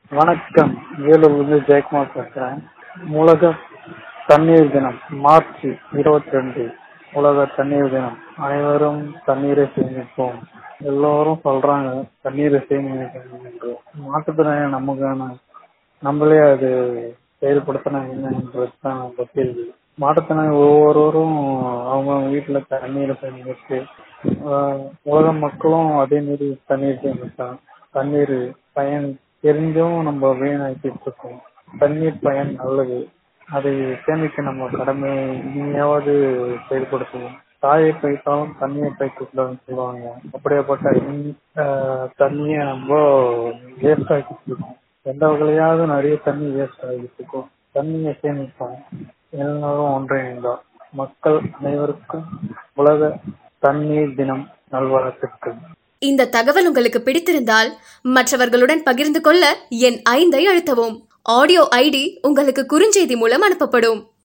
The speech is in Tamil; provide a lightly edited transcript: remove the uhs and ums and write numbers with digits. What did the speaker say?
வணக்கம். வேலூர்லேருந்து ஜெயக்குமார் பேசுகிறேன். உலக தண்ணீர் தினம் மார்ச் 22. உலக தண்ணீர் தினம். அனைவரும் தண்ணீரை சேமிப்போம். எல்லோரும் சொல்றாங்க தண்ணீரை சேமிக்கணும் என்று. மாற்றுத்திறனாளி நமக்கான நம்மளே அது செயல்படுத்தினா என்னன்றது தான் நம்ம கேள்வி. மாற்றுத்திறனாளி ஒவ்வொருவரும் அவங்க வீட்டுல தண்ணீரை சேமிச்சு உலக மக்களும் அதே மாரி தண்ணீர் சேமிச்சாங்க. தண்ணீர் பயன் தெரிஞ்சும் நம்ம வீணாக்கிட்டு இருக்கோம். தண்ணீர் பயன் நல்லது, அதை சேமிக்க நம்ம கடமை இனியாவது செயல்படுத்துவோம். தாயை பைத்தாலும் தண்ணியை பைக்கூடாதுன்னு சொல்லுவாங்க. அப்படியேப்பட்ட தண்ணியை நம்ம வேஸ்ட் ஆகிட்டு இருக்கோம். எந்த வகையாவது நிறைய தண்ணி வேஸ்ட் ஆகிட்டு இருக்கோம். தண்ணியை சேமிப்போம். எல்லாரும் ஒன்றிணைந்தோம். மக்கள் அனைவருக்கும் உலக தண்ணீர் தினம் நல்வாழ்த்துக்கள். இந்த தகவல் உங்களுக்கு பிடித்திருந்தால் மற்றவர்களுடன் பகிர்ந்து கொள்ள எண் 5 அழுத்தவும். ஆடியோ ஐடி உங்களுக்கு குறுஞ்செய்தி மூலம் அனுப்பப்படும்.